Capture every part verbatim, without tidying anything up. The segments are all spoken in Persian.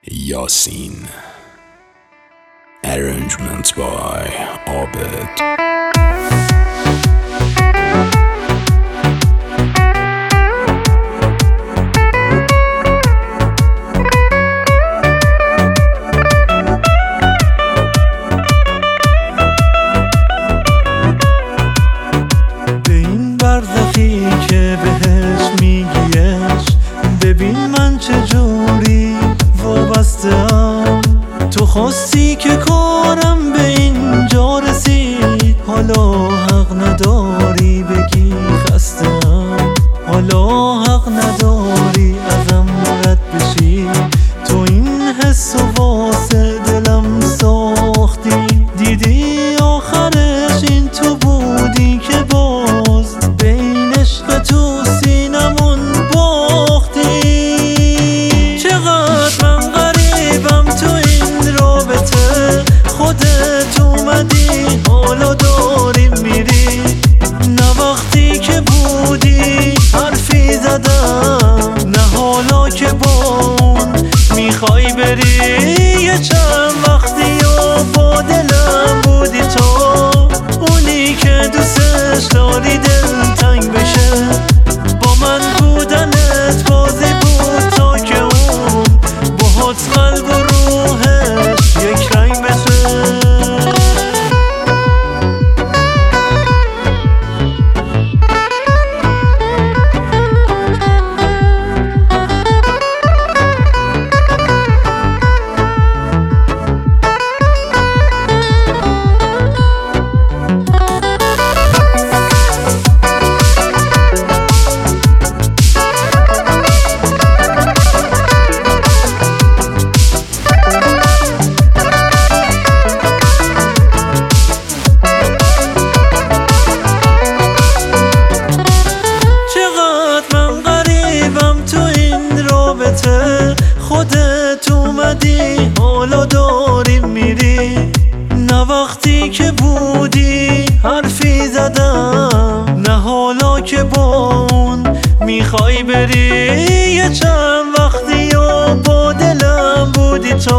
Yasin. Arrangement by Abed. که بهش میگیش ببین من چجوری وابسته‌ام. تو خواستی که کارم به اینجا رسید، حالا حق نداری بگی خسته‌ام، حالا حق نداری ازم رد بشی. تو این حس و واسه دلم ساختی، دیدی آخرش این تو بودی که باز بین عشق تو سینمون باختی. چقدر من غریبم تو این رابطه، خودت اومدی حالا داری میری. نه وقتی که بودی حرفی زدم، نه حالا که با اون میخوای بری. یه چند وقتی و با دلم بودی تو، اونی که دوستش داری دل تنگ بشه. با من بودنت بازی بود تا که اون باهات قلب و روحش یک رنگ بشه. خودت اومدی حالا داری میری. نه وقتی که بودی حرفی زدم، نه حالا که با اون میخوای بری. یه چند وقتی و با دلم بودی تو،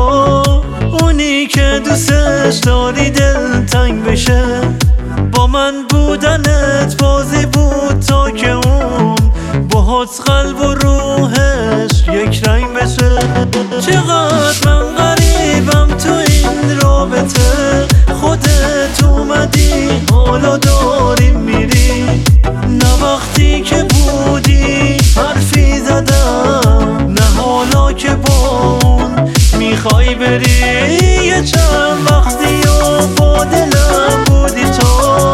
اونی که دوستش داری دل تنگ بشه. با من بودنت بازی بود تا که اون باهات قلب و روحش یک رنگ بشه. چقدر من غریبم تو این رابطه، خودت اومدی حالا داری میری. نه وقتی که بودی حرفی زدم، نه حالا که با اون میخوای بری. یه چند وقتی و با دلم بودی تو،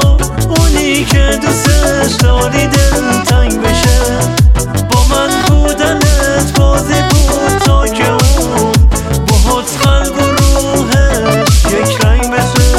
اونی که دوستش داری دل تنگ بشه. با من بودنت بازی بود تا که اون باهات قلب و روحش یک رنگ بشه.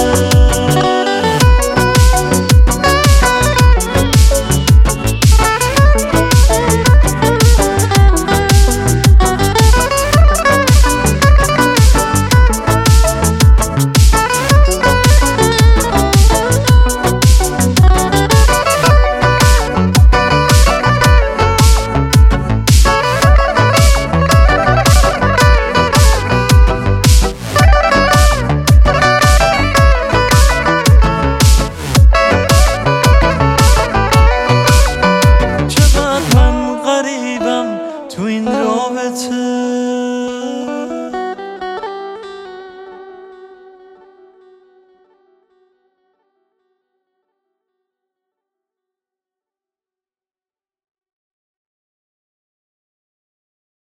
تو این رابطه